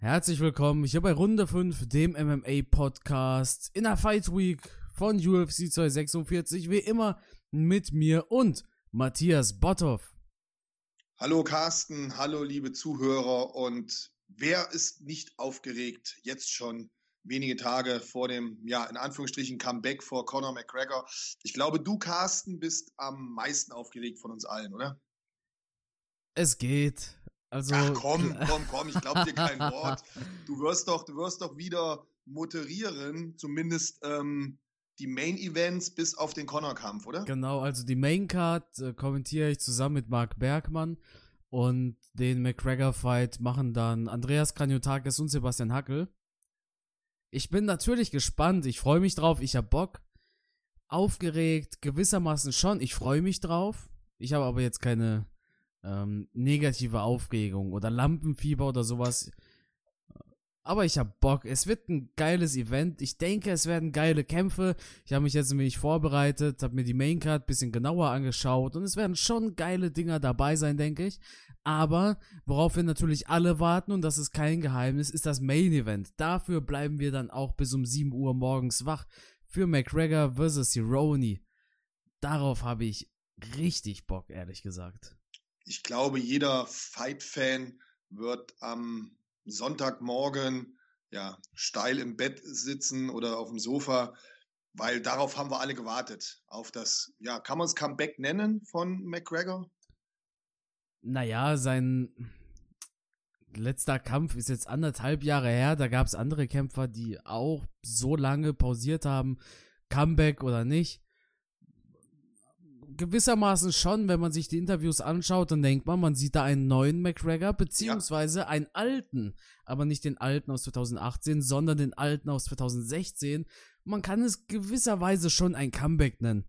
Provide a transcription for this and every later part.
Herzlich willkommen hier bei Runde 5, dem MMA-Podcast in der Fight Week von UFC 246, wie immer mit mir und Matthias Botthoff. Hallo Carsten, hallo liebe Zuhörer, und wer ist nicht aufgeregt, jetzt schon wenige Tage vor dem, in Anführungsstrichen, Comeback vor Conor McGregor. Ich glaube, du, Carsten, bist am meisten aufgeregt von uns allen, oder? Es geht. Also, ach komm, ich glaube dir kein Wort. Du wirst doch wieder moderieren, zumindest die Main-Events bis auf den Conor-Kampf, oder? Genau, also die Main-Card kommentiere ich zusammen mit Marc Bergmann und den McGregor-Fight machen dann Andreas Kranjotakis und Sebastian Hackel. Ich bin natürlich gespannt, ich freue mich drauf, ich habe Bock. Aufgeregt, gewissermaßen schon, ich freue mich drauf. Ich habe aber jetzt keine negative Aufregung oder Lampenfieber oder sowas. Aber ich habe Bock. Es wird ein geiles Event. Ich denke, es werden geile Kämpfe. Ich habe mich jetzt ein wenig vorbereitet, habe mir die Maincard ein bisschen genauer angeschaut und es werden schon geile Dinger dabei sein, denke ich. Aber worauf wir natürlich alle warten, und das ist kein Geheimnis, ist das Main Event. Dafür bleiben wir dann auch bis um 7 Uhr morgens wach für McGregor vs. Cerrone. Darauf habe ich richtig Bock, ehrlich gesagt. Ich glaube, jeder Fight-Fan wird am Sonntagmorgen steil im Bett sitzen oder auf dem Sofa, weil darauf haben wir alle gewartet. Auf das, kann man es Comeback nennen von McGregor? Naja, sein letzter Kampf ist jetzt 1,5 Jahre her. Da gab es andere Kämpfer, die auch so lange pausiert haben. Comeback oder nicht. Gewissermaßen schon, wenn man sich die Interviews anschaut, dann denkt man sieht da einen neuen McGregor, beziehungsweise einen alten, aber nicht den alten aus 2018, sondern den alten aus 2016. Man kann es gewisserweise schon ein Comeback nennen.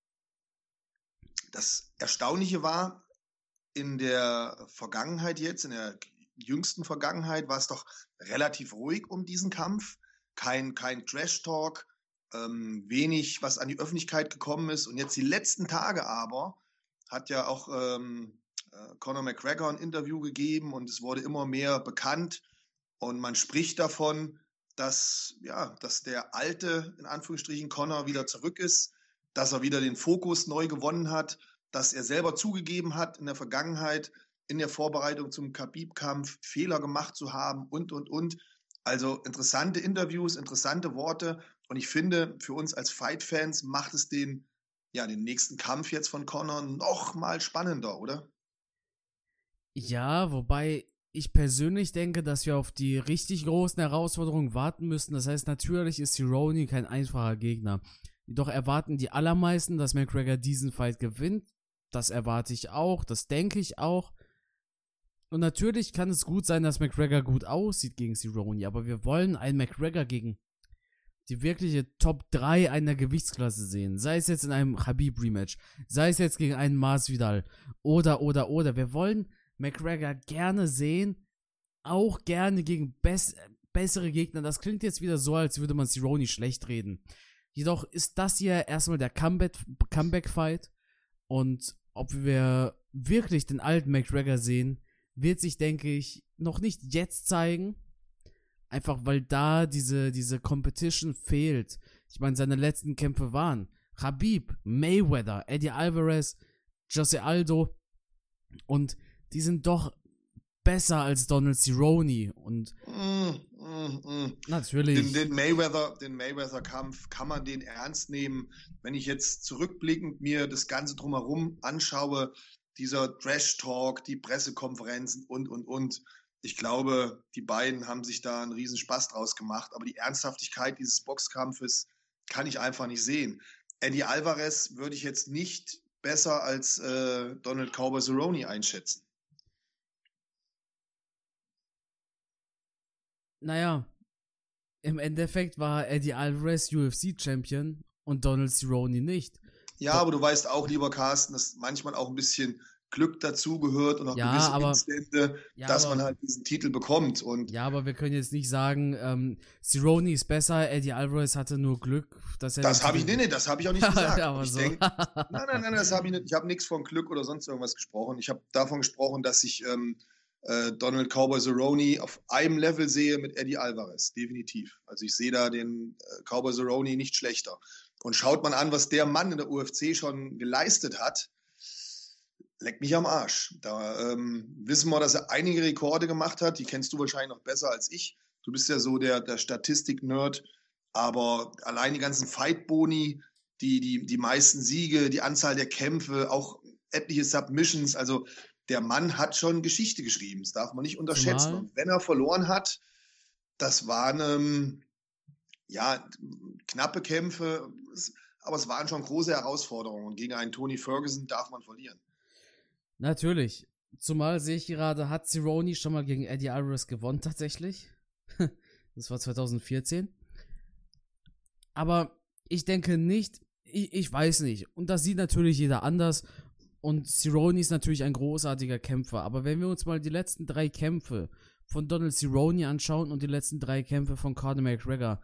Das Erstaunliche war, in der Vergangenheit jetzt, in der jüngsten Vergangenheit, war es doch relativ ruhig um diesen Kampf. Kein Trash-Talk, wenig, was an die Öffentlichkeit gekommen ist. Und jetzt die letzten Tage aber hat ja auch Conor McGregor ein Interview gegeben und es wurde immer mehr bekannt. Und man spricht davon, dass der alte, in Anführungsstrichen, Conor wieder zurück ist, dass er wieder den Fokus neu gewonnen hat, dass er selber zugegeben hat, in der Vergangenheit, in der Vorbereitung zum Khabib-Kampf Fehler gemacht zu haben und. Also interessante Interviews, interessante Worte. Und ich finde, für uns als Fight-Fans macht es den nächsten Kampf jetzt von Conor noch mal spannender, oder? Ja, wobei ich persönlich denke, dass wir auf die richtig großen Herausforderungen warten müssen. Das heißt, natürlich ist Cerrone kein einfacher Gegner. Jedoch erwarten die allermeisten, dass McGregor diesen Fight gewinnt. Das erwarte ich auch, das denke ich auch. Und natürlich kann es gut sein, dass McGregor gut aussieht gegen Cerrone, aber wir wollen einen McGregor gegen die wirkliche Top 3 einer Gewichtsklasse sehen. Sei es jetzt in einem Khabib-Rematch, sei es jetzt gegen einen Masvidal oder. Wir wollen McGregor gerne sehen, auch gerne gegen bessere Gegner. Das klingt jetzt wieder so, als würde man Cerrone schlecht reden. Jedoch ist das hier erstmal der Comeback-Fight, und ob wir wirklich den alten McGregor sehen, wird sich, denke ich, noch nicht jetzt zeigen. Einfach weil da diese Competition fehlt. Ich meine, seine letzten Kämpfe waren Khabib, Mayweather, Eddie Alvarez, Jose Aldo. Und die sind doch besser als Donald Cerrone. Und natürlich. Den Mayweather-Kampf, kann man den ernst nehmen? Wenn ich jetzt zurückblickend mir das Ganze drumherum anschaue, dieser Trash-Talk, die Pressekonferenzen und. Ich glaube, die beiden haben sich da einen riesen Spaß draus gemacht, aber die Ernsthaftigkeit dieses Boxkampfes kann ich einfach nicht sehen. Eddie Alvarez würde ich jetzt nicht besser als Donald Cowboy Cerrone einschätzen. Naja, im Endeffekt war Eddie Alvarez UFC-Champion und Donald Cerrone nicht. Ja, aber du weißt auch, lieber Carsten, dass manchmal auch ein bisschen Glück dazugehört und auch gewisse Instände, dass man halt diesen Titel bekommt. Und aber wir können jetzt nicht sagen, Cerrone ist besser, Eddie Alvarez hatte nur Glück, dass er... Das habe ich auch nicht gesagt. Aber ich so. Nein, das habe ich nicht. Ich habe nichts von Glück oder sonst irgendwas gesprochen. Ich habe davon gesprochen, dass sich Donald Cowboy Cerrone auf einem Level sehe mit Eddie Alvarez, definitiv. Also ich sehe da den Cowboy Cerrone nicht schlechter. Und schaut man an, was der Mann in der UFC schon geleistet hat, leck mich am Arsch. Da wissen wir, dass er einige Rekorde gemacht hat, die kennst du wahrscheinlich noch besser als ich. Du bist ja so der Statistik-Nerd, aber allein die ganzen Fight-Boni, die meisten Siege, die Anzahl der Kämpfe, auch etliche Submissions, also der Mann hat schon Geschichte geschrieben, das darf man nicht unterschätzen. Und wenn er verloren hat, das waren knappe Kämpfe, aber es waren schon große Herausforderungen. Und gegen einen Tony Ferguson darf man verlieren. Natürlich. Zumal sehe ich gerade, hat Cerrone schon mal gegen Eddie Alvarez gewonnen tatsächlich. Das war 2014. Aber ich denke nicht, ich weiß nicht. Und das sieht natürlich jeder anders. Und Cerrone ist natürlich ein großartiger Kämpfer. Aber wenn wir uns mal die letzten 3 Kämpfe von Donald Cerrone anschauen und die letzten 3 Kämpfe von Conor McGregor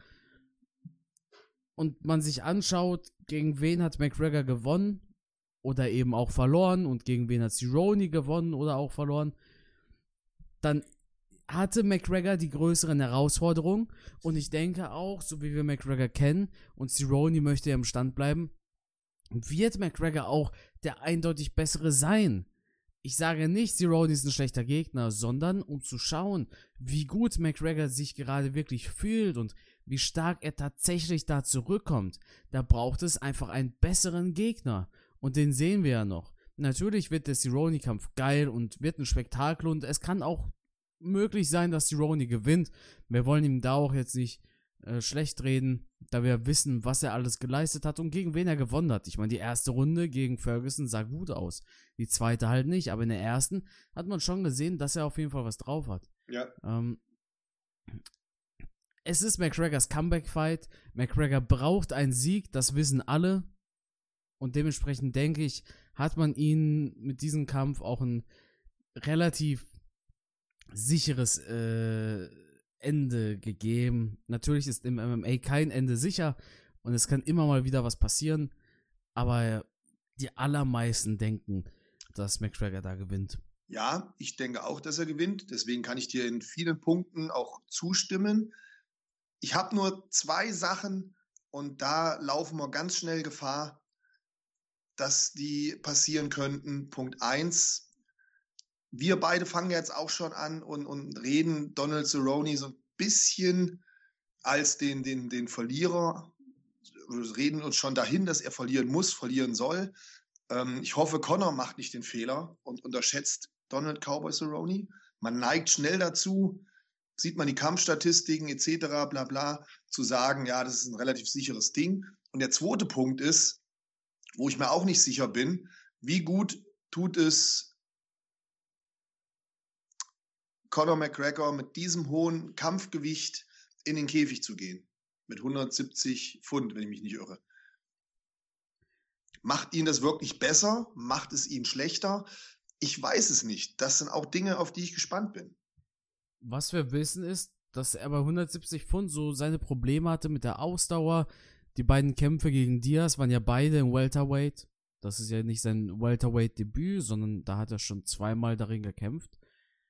und man sich anschaut, gegen wen hat McGregor gewonnen oder eben auch verloren und gegen wen hat Cerrone gewonnen oder auch verloren, dann hatte McGregor die größeren Herausforderungen. Und ich denke auch, so wie wir McGregor kennen und Cerrone möchte ja im Stand bleiben, wird McGregor auch der eindeutig bessere sein. Ich sage nicht, Cerrone ist ein schlechter Gegner, sondern um zu schauen, wie gut McGregor sich gerade wirklich fühlt und wie stark er tatsächlich da zurückkommt. Da braucht es einfach einen besseren Gegner. Und den sehen wir ja noch. Natürlich wird der Cerrone-Kampf geil und wird ein Spektakel und es kann auch möglich sein, dass Cerrone gewinnt. Wir wollen ihm da auch jetzt nicht schlecht reden, da wir wissen, was er alles geleistet hat und gegen wen er gewonnen hat. Ich meine, die erste Runde gegen Ferguson sah gut aus. Die zweite halt nicht, aber in der ersten hat man schon gesehen, dass er auf jeden Fall was drauf hat. Ja. Es ist McGregors Comeback-Fight. McGregor braucht einen Sieg, das wissen alle. Und dementsprechend denke ich, hat man ihn mit diesem Kampf auch ein relativ sicheres Ende gegeben. Natürlich ist im MMA kein Ende sicher und es kann immer mal wieder was passieren, aber die allermeisten denken, dass McGregor da gewinnt. Ja, ich denke auch, dass er gewinnt. Deswegen kann ich dir in vielen Punkten auch zustimmen. Ich habe nur 2 Sachen und da laufen wir ganz schnell Gefahr, dass die passieren könnten. Punkt 1, wir beide fangen jetzt auch schon an und reden Donald Cerrone so ein bisschen als den Verlierer. Wir reden uns schon dahin, dass er verlieren muss, verlieren soll. Ich hoffe, Conor macht nicht den Fehler und unterschätzt Donald Cowboy Cerrone. Man neigt schnell dazu, sieht man die Kampfstatistiken etc. bla bla, zu sagen, ja, das ist ein relativ sicheres Ding. Und der zweite Punkt ist, wo ich mir auch nicht sicher bin, wie gut tut es Conor McGregor mit diesem hohen Kampfgewicht in den Käfig zu gehen. Mit 170 Pfund, wenn ich mich nicht irre. Macht ihn das wirklich besser? Macht es ihn schlechter? Ich weiß es nicht. Das sind auch Dinge, auf die ich gespannt bin. Was wir wissen ist, dass er bei 170 Pfund so seine Probleme hatte mit der Ausdauer. Die beiden Kämpfe gegen Diaz waren ja beide im Welterweight. Das ist ja nicht sein Welterweight-Debüt, sondern da hat er schon 2-mal darin gekämpft.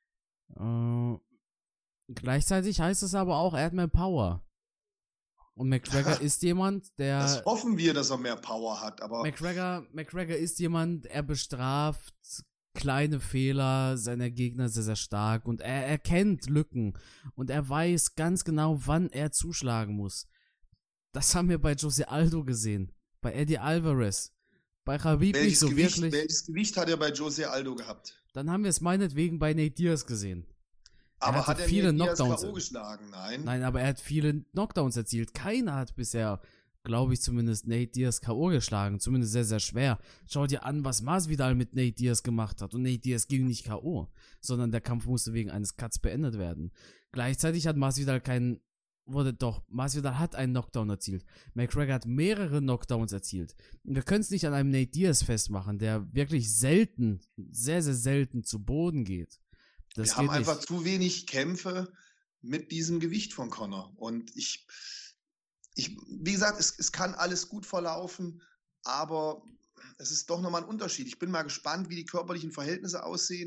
Gleichzeitig heißt es aber auch, er hat mehr Power. Und McGregor ist jemand, der... Das hoffen wir, dass er mehr Power hat, aber... McGregor ist jemand, er bestraft kleine Fehler seiner Gegner sehr, sehr stark. Und er erkennt Lücken. Und er weiß ganz genau, wann er zuschlagen muss. Das haben wir bei Jose Aldo gesehen. Bei Eddie Alvarez. Bei Khabib nicht so wirklich. Welches Gewicht hat er bei Jose Aldo gehabt? Dann haben wir es meinetwegen bei Nate Diaz gesehen. Aber hat er viele Nate Diaz Knockdowns K.O. geschlagen? Nein. Nein, aber er hat viele Knockdowns erzielt. Keiner hat bisher, glaube ich, zumindest Nate Diaz K.O. geschlagen. Zumindest sehr, sehr schwer. Schau dir an, was Masvidal mit Nate Diaz gemacht hat. Und Nate Diaz ging nicht K.O., sondern der Kampf musste wegen eines Cuts beendet werden. Gleichzeitig hat Masvidal Masvidal hat einen Knockdown erzielt. McGregor hat mehrere Knockdowns erzielt. Und wir können es nicht an einem Nate Diaz festmachen, der wirklich selten, sehr, sehr selten zu Boden geht. Wir haben einfach zu wenig Kämpfe mit diesem Gewicht von Conor. Und wie gesagt, es kann alles gut verlaufen, aber es ist doch nochmal ein Unterschied. Ich bin mal gespannt, wie die körperlichen Verhältnisse aussehen.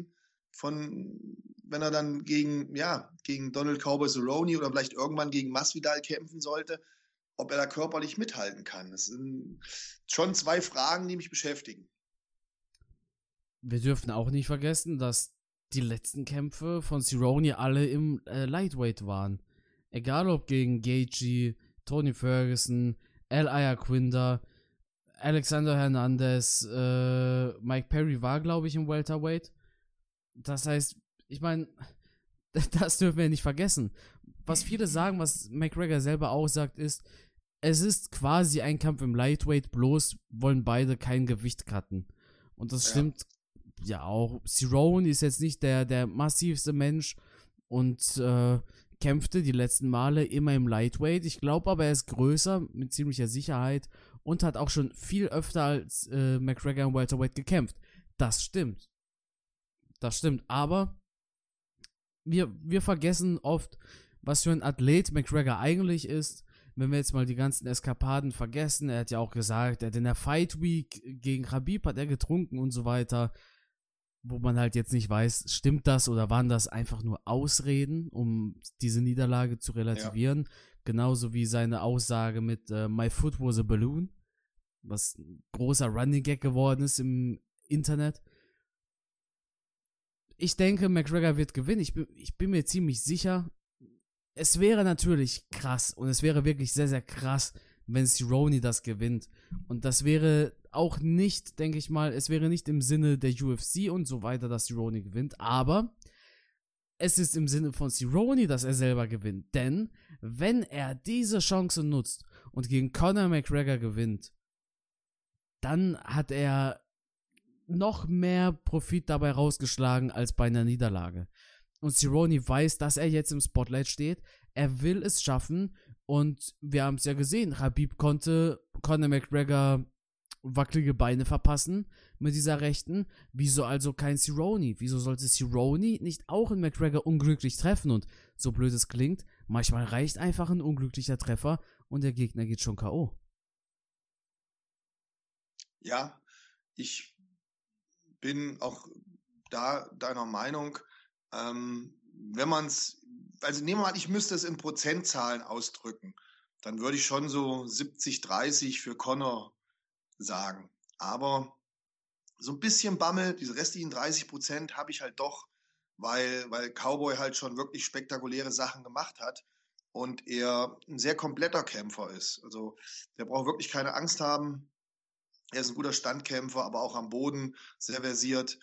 wenn er dann gegen Donald Cowboy Cerrone oder vielleicht irgendwann gegen Masvidal kämpfen sollte, ob er da körperlich mithalten kann. Das sind schon 2 Fragen, die mich beschäftigen. Wir dürfen auch nicht vergessen, dass die letzten Kämpfe von Cerrone alle im Lightweight waren. Egal ob gegen Gaethje, Tony Ferguson, Al Iaquinta, Alexander Hernandez, Mike Perry war, glaube ich, im Welterweight. Das heißt, ich meine, das dürfen wir nicht vergessen. Was viele sagen, was McGregor selber auch sagt, ist, es ist quasi ein Kampf im Lightweight, bloß wollen beide kein Gewicht cutten. Und das stimmt ja auch. Cerrone ist jetzt nicht der massivste Mensch und kämpfte die letzten Male immer im Lightweight. Ich glaube aber, er ist größer, mit ziemlicher Sicherheit und hat auch schon viel öfter als McGregor im Welterweight gekämpft. Das stimmt. Das stimmt, aber wir vergessen oft, was für ein Athlet McGregor eigentlich ist. Wenn wir jetzt mal die ganzen Eskapaden vergessen, er hat ja auch gesagt, er hat in der Fight Week gegen Khabib hat er getrunken und so weiter, wo man halt jetzt nicht weiß, stimmt das oder waren das einfach nur Ausreden, um diese Niederlage zu relativieren. Ja. Genauso wie seine Aussage mit My foot was a balloon, was ein großer Running Gag geworden ist im Internet. Ich denke, McGregor wird gewinnen. Ich bin mir ziemlich sicher. Es wäre natürlich krass und es wäre wirklich sehr, sehr krass, wenn Cerrone das gewinnt. Und das wäre auch nicht, denke ich mal, es wäre nicht im Sinne der UFC und so weiter, dass Cerrone gewinnt, aber es ist im Sinne von Cerrone, dass er selber gewinnt. Denn wenn er diese Chance nutzt und gegen Conor McGregor gewinnt, dann hat er noch mehr Profit dabei rausgeschlagen als bei einer Niederlage. Und Cerrone weiß, dass er jetzt im Spotlight steht. Er will es schaffen. Und wir haben es ja gesehen. Khabib konnte Conor McGregor wackelige Beine verpassen mit dieser Rechten. Wieso also kein Cerrone? Wieso sollte Cerrone nicht auch in McGregor unglücklich treffen? Und so blöd es klingt, manchmal reicht einfach ein unglücklicher Treffer und der Gegner geht schon K.O. Ja, ich bin auch da deiner Meinung, wenn man es, also nehmen wir mal, ich müsste es in Prozentzahlen ausdrücken, dann würde ich schon so 70-30 für Conor sagen. Aber so ein bisschen Bammel, diese restlichen 30% habe ich halt doch, weil Cowboy halt schon wirklich spektakuläre Sachen gemacht hat und er ein sehr kompletter Kämpfer ist. Also der braucht wirklich keine Angst haben. Er ist ein guter Standkämpfer, aber auch am Boden sehr versiert.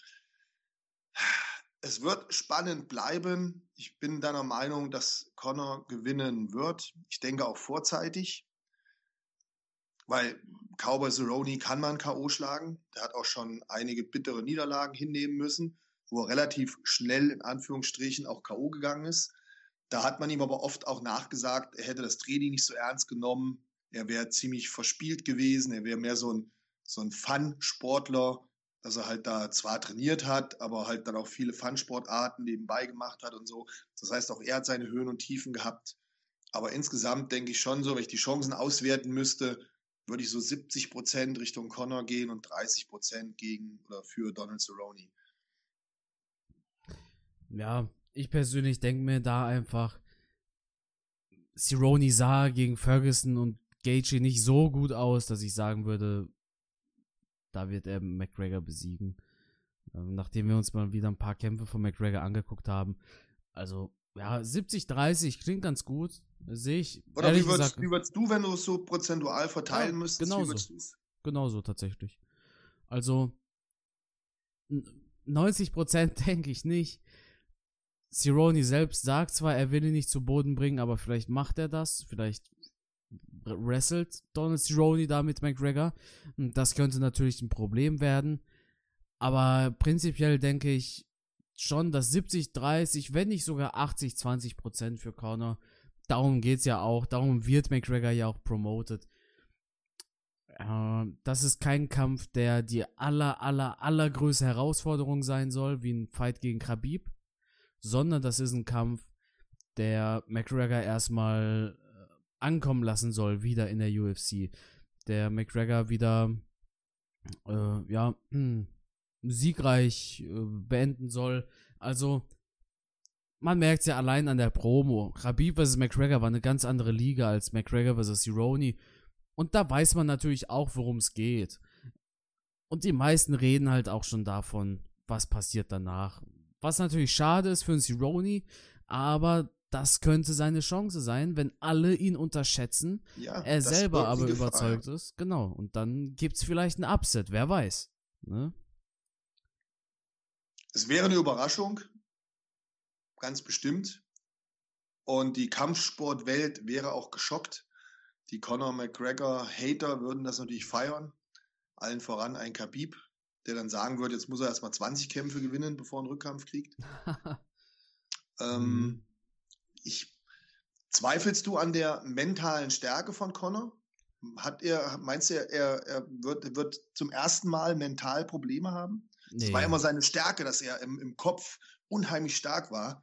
Es wird spannend bleiben. Ich bin deiner Meinung, dass Conor gewinnen wird. Ich denke auch vorzeitig, weil Cowboy Cerrone kann man K.O. schlagen. Der hat auch schon einige bittere Niederlagen hinnehmen müssen, wo er relativ schnell in Anführungsstrichen auch K.O. gegangen ist. Da hat man ihm aber oft auch nachgesagt, er hätte das Training nicht so ernst genommen. Er wäre ziemlich verspielt gewesen. Er wäre mehr so ein Fun-Sportler, dass er halt da zwar trainiert hat, aber halt dann auch viele Fun-Sportarten nebenbei gemacht hat und so. Das heißt, auch er hat seine Höhen und Tiefen gehabt. Aber insgesamt denke ich schon so, wenn ich die Chancen auswerten müsste, würde ich so 70% Richtung Conor gehen und 30% gegen oder für Donald Cerrone. Ja, ich persönlich denke mir da einfach, Cerrone sah gegen Ferguson und Gaethje nicht so gut aus, dass ich sagen würde, da wird er McGregor besiegen. Nachdem wir uns mal wieder ein paar Kämpfe von McGregor angeguckt haben. Also, ja, 70-30 klingt ganz gut. Sehe ich. Oder wie würdest du, wenn du es so prozentual verteilen müsstest? Genauso tatsächlich. Also, 90% denke ich nicht. Cerrone selbst sagt zwar, er will ihn nicht zu Boden bringen, aber vielleicht macht er das. Vielleicht wrestelt Donald Cerrone da mit McGregor. Das könnte natürlich ein Problem werden. Aber prinzipiell denke ich schon, dass 70-30, wenn nicht sogar 80-20% für Conor. Darum geht's ja auch. Darum wird McGregor ja auch promoted. Das ist kein Kampf, der die allergrößte Herausforderung sein soll, wie ein Fight gegen Khabib. Sondern das ist ein Kampf, der McGregor erstmal ankommen lassen soll, wieder in der UFC. Der McGregor wieder siegreich beenden soll, Also, man merkt es ja allein an der Promo. Khabib vs. McGregor war eine ganz andere Liga als McGregor vs. Cerrone. Und da weiß man natürlich auch, worum es geht. Und die meisten reden halt auch schon davon, was passiert danach. Was natürlich schade ist für einen Cerrone, aber das könnte seine Chance sein, wenn alle ihn unterschätzen, Ja, er das selber birgt aber eine Gefahr, überzeugt ja. ist. Genau. Und dann gibt's vielleicht ein Upset, wer weiß. Ne? Es wäre eine Überraschung, ganz bestimmt. Und die Kampfsportwelt wäre auch geschockt. Die Conor McGregor-Hater würden das natürlich feiern. Allen voran ein Khabib, der dann sagen würde, jetzt muss er erstmal 20 Kämpfe gewinnen, bevor er einen Rückkampf kriegt. Mhm. Zweifelst du an der mentalen Stärke von Conor? Meinst du, er wird zum ersten Mal mental Probleme haben? Das war Nee. immer seine Stärke, dass er im Kopf unheimlich stark war.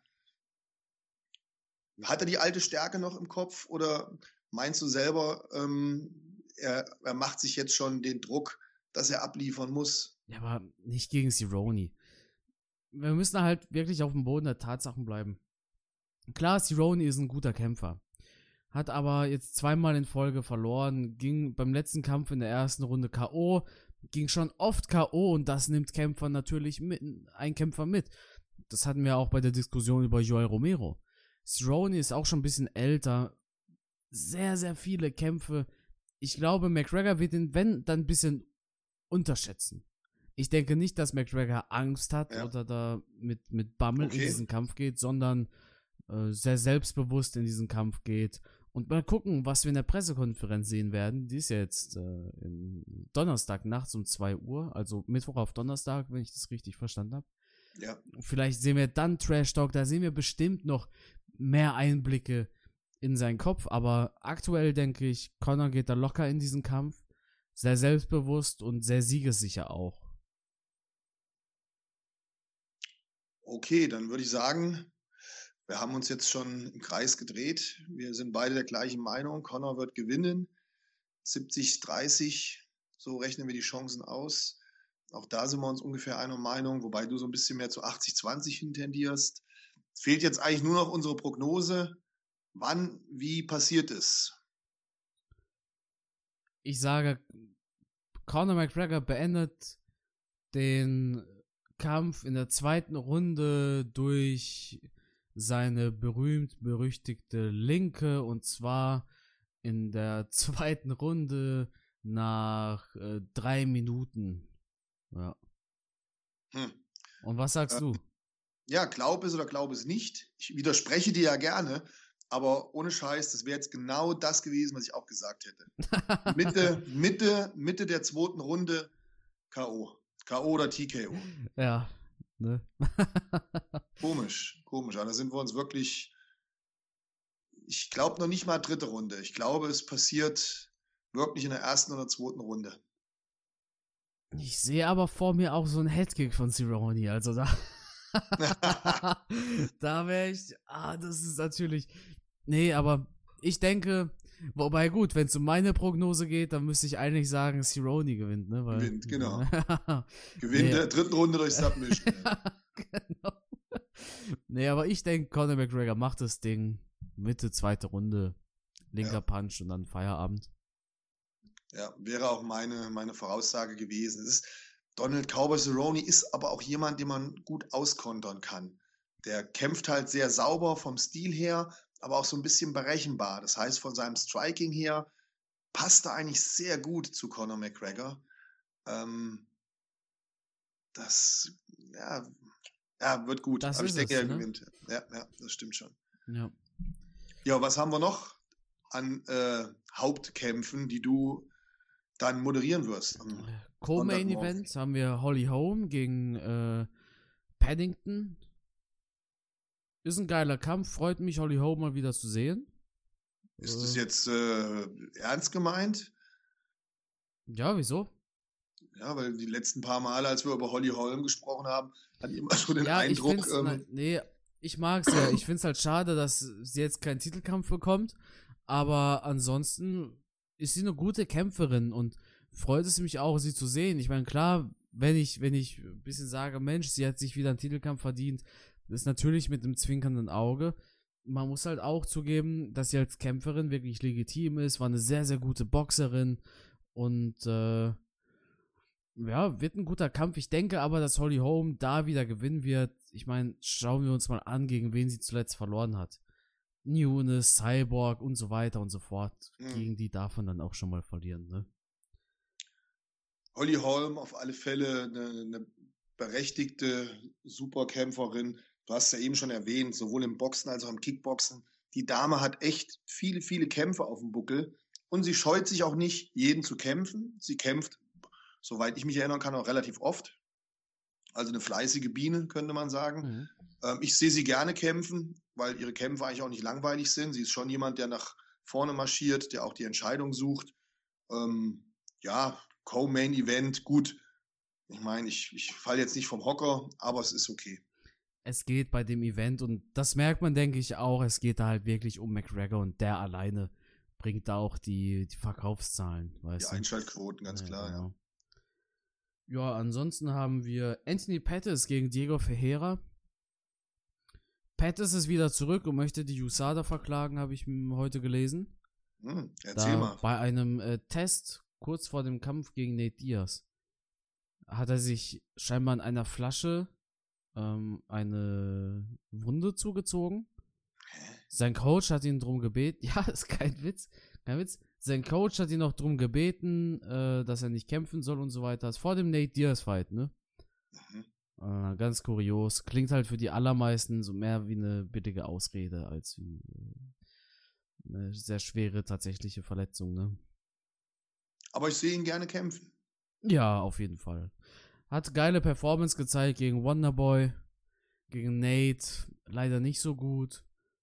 Hat er die alte Stärke noch im Kopf oder meinst du selber, er macht sich jetzt schon den Druck, dass er abliefern muss? Ja, aber nicht gegen Cerrone. Wir müssen halt wirklich auf dem Boden der Tatsachen bleiben. Klar, Cerrone ist ein guter Kämpfer. Hat aber jetzt zweimal in Folge verloren, ging beim letzten Kampf in der ersten Runde K.O., ging schon oft K.O. und das nimmt Kämpfer natürlich mit, ein Kämpfer mit. Das hatten wir auch bei der Diskussion über Joel Romero. Cerrone ist auch schon ein bisschen älter. Sehr, sehr viele Kämpfe. Ich glaube, McGregor wird ihn, wenn, dann ein bisschen unterschätzen. Ich denke nicht, dass McGregor Angst hat Ja. oder da mit Bammel in Okay. diesen Kampf geht, sondern sehr selbstbewusst in diesen Kampf geht. Und mal gucken, was wir in der Pressekonferenz sehen werden. Die ist ja jetzt Donnerstag nachts um 2 Uhr, also Mittwoch auf Donnerstag, wenn ich das richtig verstanden habe. Ja. Vielleicht sehen wir dann Trash Talk, da sehen wir bestimmt noch mehr Einblicke in seinen Kopf, aber aktuell denke ich, Conor geht da locker in diesen Kampf, sehr selbstbewusst und sehr siegessicher auch. Okay, dann würde ich sagen, wir haben uns jetzt schon im Kreis gedreht. Wir sind beide der gleichen Meinung. Conor wird gewinnen. 70-30, so rechnen wir die Chancen aus. Auch da sind wir uns ungefähr einer Meinung, wobei du so ein bisschen mehr zu 80-20 hintendierst. Es fehlt jetzt eigentlich nur noch unsere Prognose. Wann, wie passiert es? Ich sage, Conor McGregor beendet den Kampf in der zweiten Runde durch seine berühmt-berüchtigte Linke, und zwar in der zweiten Runde nach 3 Minuten. Ja. Und was sagst du? Ja, glaub es oder glaub es nicht. Ich widerspreche dir ja gerne, aber ohne Scheiß, das wäre jetzt genau das gewesen, was ich auch gesagt hätte. Mitte der zweiten Runde K.O. K.O. oder TKO. Ja, ne? Komisch. Aber da sind wir uns wirklich. Ich glaube noch nicht mal dritte Runde. Ich glaube, es passiert wirklich in der ersten oder zweiten Runde. Ich sehe aber vor mir auch so einen Headkick von Cerrone, also da da wäre ich, das ist natürlich, nee, aber ich denke, wobei gut, wenn es um meine Prognose geht, dann müsste ich eigentlich sagen, Cerrone gewinnt, ne? Weil, Gewinnt, genau. Gewinnt der dritten Runde durch Submission. Genau. Nee, aber ich denke, Conor McGregor macht das Ding, Mitte, zweite Runde, linker Punch und dann Feierabend. Ja, wäre auch meine Voraussage gewesen. Donald Cowboy Cerrone ist aber auch jemand, den man gut auskontern kann. Der kämpft halt sehr sauber vom Stil her, aber auch so ein bisschen berechenbar. Das heißt, von seinem Striking her passt er eigentlich sehr gut zu Conor McGregor. Das wird gut. Das aber ich ist denke, es, er ne? gewinnt. Ja, das stimmt schon. Ja. Ja, was haben wir noch an Hauptkämpfen, die du dann moderieren wirst? Co-Main Sonntagmorgen. Event haben wir Holly Holm gegen Paddington. Ist ein geiler Kampf, freut mich, Holly Holm mal wieder zu sehen. Ist das jetzt ernst gemeint? Ja, wieso? Ja, weil die letzten paar Male, als wir über Holly Holm gesprochen haben, hatte ich immer so den Ja, Eindruck. ich mag's ja. Ich find's halt schade, dass sie jetzt keinen Titelkampf bekommt. Aber ansonsten ist sie eine gute Kämpferin und freut es mich auch, sie zu sehen. Ich meine, klar, wenn ich ein bisschen sage, Mensch, sie hat sich wieder einen Titelkampf verdient, das ist natürlich mit einem zwinkernden Auge. Man muss halt auch zugeben, dass sie als Kämpferin wirklich legitim ist, war eine sehr, sehr gute Boxerin und ja, wird ein guter Kampf. Ich denke aber, dass Holly Holm da wieder gewinnen wird. Ich meine, schauen wir uns mal an, gegen wen sie zuletzt verloren hat. Nunes, Cyborg und so weiter und so fort. Gegen die darf man dann auch schon mal verlieren, ne? Holly Holm auf alle Fälle eine berechtigte Superkämpferin. Du hast ja eben schon erwähnt, sowohl im Boxen als auch im Kickboxen. Die Dame hat echt viele, viele Kämpfe auf dem Buckel und sie scheut sich auch nicht, jeden zu kämpfen. Sie kämpft, soweit ich mich erinnern kann, auch relativ oft. Also eine fleißige Biene, könnte man sagen. Ich sehe sie gerne kämpfen, weil ihre Kämpfe eigentlich auch nicht langweilig sind. Sie ist schon jemand, der nach vorne marschiert, der auch die Entscheidung sucht. Ja, Co-Main-Event, gut. Ich meine, ich falle jetzt nicht vom Hocker, aber es ist okay. Es geht bei dem Event und das merkt man, denke ich, auch. Es geht da halt wirklich um McGregor und der alleine bringt da auch die Verkaufszahlen, weißt du? Die Einschaltquoten, ganz klar, genau. Ja, ansonsten haben wir Anthony Pettis gegen Diego Ferreira. Pettis ist wieder zurück und möchte die USADA verklagen, habe ich heute gelesen. Erzähl mal. Bei einem Test kurz vor dem Kampf gegen Nate Diaz hat er sich scheinbar in einer Flasche eine Wunde zugezogen. Sein Coach hat ihn drum gebeten, ja, ist kein Witz. Sein Coach hat ihn auch drum gebeten, dass er nicht kämpfen soll und so weiter. Das ist vor dem Nate Diaz-Fight, ne? Ganz kurios. Klingt halt für die allermeisten so mehr wie eine billige Ausrede, als wie eine sehr schwere tatsächliche Verletzung, ne? Aber ich sehe ihn gerne kämpfen. Ja, auf jeden Fall. Hat geile Performance gezeigt gegen Wonderboy, gegen Nate, leider nicht so gut.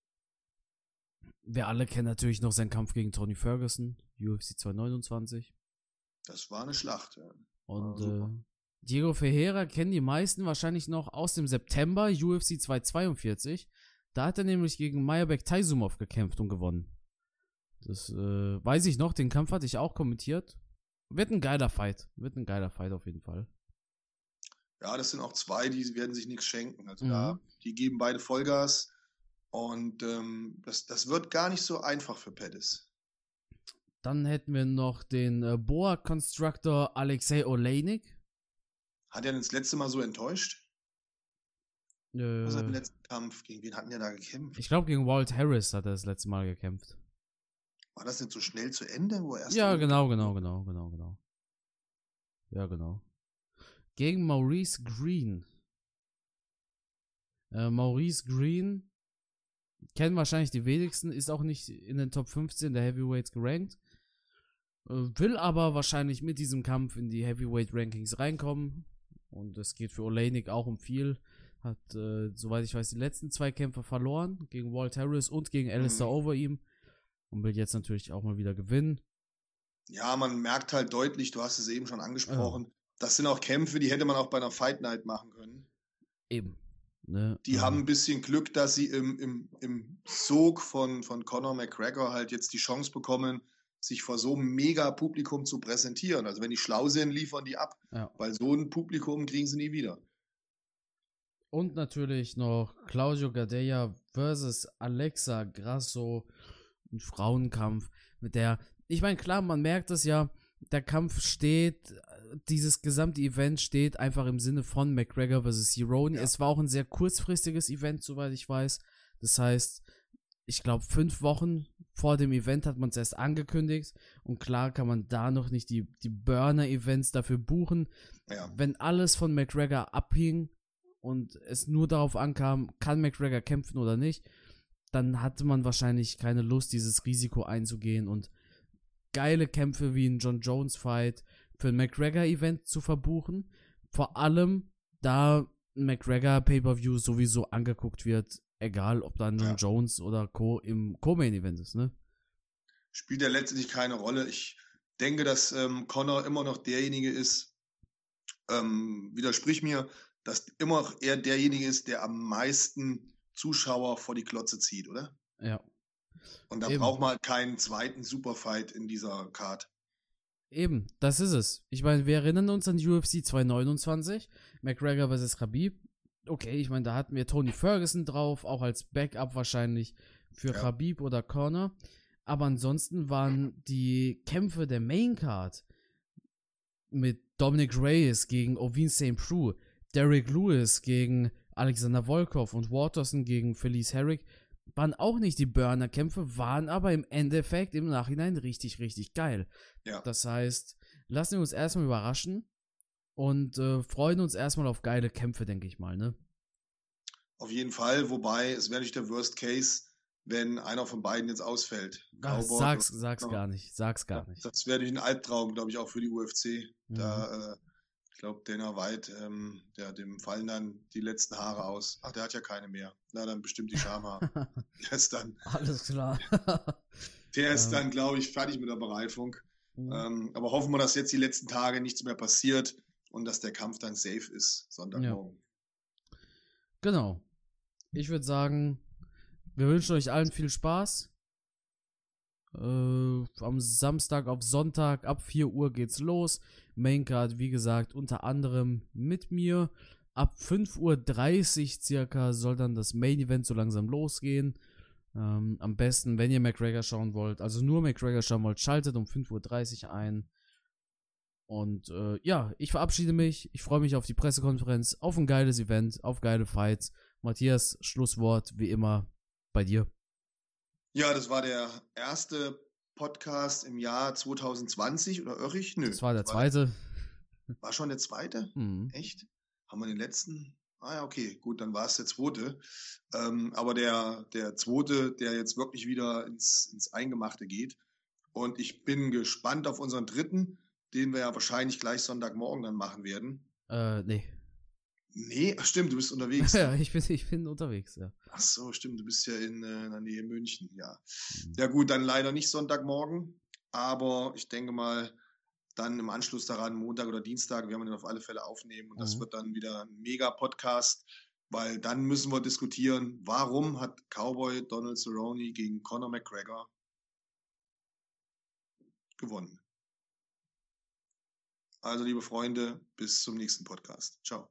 Wir alle kennen natürlich noch seinen Kampf gegen Tony Ferguson, UFC 229. Das war eine Schlacht, ja. Und Diego Ferreira kennen die meisten wahrscheinlich noch aus dem September, UFC 242. Da hat er nämlich gegen Mayabek Taisumov gekämpft und gewonnen. Das weiß ich noch, den Kampf hatte ich auch kommentiert. Wird ein geiler Fight auf jeden Fall. Ja, das sind auch zwei, die werden sich nichts schenken. Also die geben beide Vollgas. Und das wird gar nicht so einfach für Pettis. Dann hätten wir noch den Boa Constructor Alexei Oleinik. Hat er das letzte Mal so enttäuscht? Was hat im letzten Kampf? Gegen wen hatten der da gekämpft? Ich glaube, gegen Walt Harris hat er das letzte Mal gekämpft. War das nicht so schnell zu Ende? Wo er erst ja, genau. Ja, genau. Gegen Maurice Green. Maurice Green kennen wahrscheinlich die wenigsten, ist auch nicht in den Top 15 der Heavyweights gerankt. Will aber wahrscheinlich mit diesem Kampf in die Heavyweight-Rankings reinkommen. Und es geht für Oleinik auch um viel. Hat, soweit ich weiß, die letzten 2 Kämpfe verloren. Gegen Walt Harris und gegen Alistair Overeem. Und will jetzt natürlich auch mal wieder gewinnen. Ja, man merkt halt deutlich, du hast es eben schon angesprochen, das sind auch Kämpfe, die hätte man auch bei einer Fight Night machen können. Eben. Ne? Die haben ein bisschen Glück, dass sie im Sog von Conor McGregor halt jetzt die Chance bekommen, sich vor so einem mega Publikum zu präsentieren. Also wenn die schlau sind, liefern die ab. Ja. Weil so ein Publikum kriegen sie nie wieder. Und natürlich noch Claudio Gadelha versus Alexa Grasso. Ein Frauenkampf mit der, ich meine, klar, man merkt es ja, der Kampf steht, dieses gesamte Event steht einfach im Sinne von McGregor vs. Cerrone. Ja. Es war auch ein sehr kurzfristiges Event, soweit ich weiß. Das heißt, ich glaube, 5 Wochen vor dem Event hat man es erst angekündigt und klar kann man da noch nicht die Burner-Events dafür buchen. Ja. Wenn alles von McGregor abhing und es nur darauf ankam, kann McGregor kämpfen oder nicht, dann hatte man wahrscheinlich keine Lust, dieses Risiko einzugehen und geile Kämpfe wie ein John Jones Fight für ein McGregor-Event zu verbuchen. Vor allem, da ein McGregor Pay-Per-View sowieso angeguckt wird, egal ob dann John Jones oder Co. im Co-Main-Event ist, ne? Spielt ja letztendlich keine Rolle. Ich denke, dass Conor immer noch derjenige ist, widersprich mir, dass immer noch er derjenige ist, der am meisten Zuschauer vor die Klotze zieht, oder? Ja. Und da braucht man halt keinen zweiten Superfight in dieser Card. Eben, das ist es. Ich meine, wir erinnern uns an die UFC 229, McGregor vs. Khabib. Okay, ich meine, da hatten wir Tony Ferguson drauf, auch als Backup wahrscheinlich für Khabib oder Conor. Aber ansonsten waren die Kämpfe der Maincard mit Dominic Reyes gegen Ovin St. Preux, Derek Lewis gegen Alexander Volkov und Waterson gegen Felice Herrig, waren auch nicht die Burner-Kämpfe, waren aber im Endeffekt im Nachhinein richtig, richtig geil. Ja. Das heißt, lassen wir uns erstmal überraschen und freuen uns erstmal auf geile Kämpfe, denke ich mal, ne? Auf jeden Fall, wobei es wäre nicht der Worst Case, wenn einer von beiden jetzt ausfällt. Sag's gar nicht. Das wäre ein Albtraum, glaube ich, auch für die UFC. Da, ich glaube, Dana White, dem fallen dann die letzten Haare aus. Ach, der hat ja keine mehr. Na, dann bestimmt die Schamhaare. Der ist dann, Alles klar. der ist dann, glaube ich, fertig mit der Bereifung. Aber hoffen wir, dass jetzt die letzten Tage nichts mehr passiert und dass der Kampf dann safe ist, Sonntagmorgen. Ja. Genau. Ich würde sagen, wir wünschen euch allen viel Spaß. Am Samstag auf Sonntag ab 4 Uhr geht's los. Maincard, wie gesagt, unter anderem mit mir. Ab 5:30 Uhr circa soll dann das Main Event so langsam losgehen. Am besten, wenn ihr McGregor schauen wollt, also nur McGregor schauen wollt, schaltet um 5:30 Uhr ein. Und ja, ich verabschiede mich. Ich freue mich auf die Pressekonferenz, auf ein geiles Event, auf geile Fights. Matthias, Schlusswort wie immer bei dir. Ja, das war der erste Podcast im Jahr 2020, oder irre ich? Nö. Das war der zweite. War schon der zweite? Echt? Haben wir den letzten? Ah ja, okay, gut, dann war es der zweite. Aber der zweite, der jetzt wirklich wieder ins Eingemachte geht. Und ich bin gespannt auf unseren dritten, den wir ja wahrscheinlich gleich Sonntagmorgen dann machen werden. Nee. Nee, ach stimmt, du bist unterwegs. Ja, ich bin unterwegs, ja. Ach so, stimmt, du bist ja in der Nähe München, ja. Ja gut, dann leider nicht Sonntagmorgen, aber ich denke mal, dann im Anschluss daran, Montag oder Dienstag, werden wir den auf alle Fälle aufnehmen und das wird dann wieder ein Mega-Podcast, weil dann müssen wir diskutieren, warum hat Cowboy Donald Cerrone gegen Conor McGregor gewonnen. Also, liebe Freunde, bis zum nächsten Podcast. Ciao.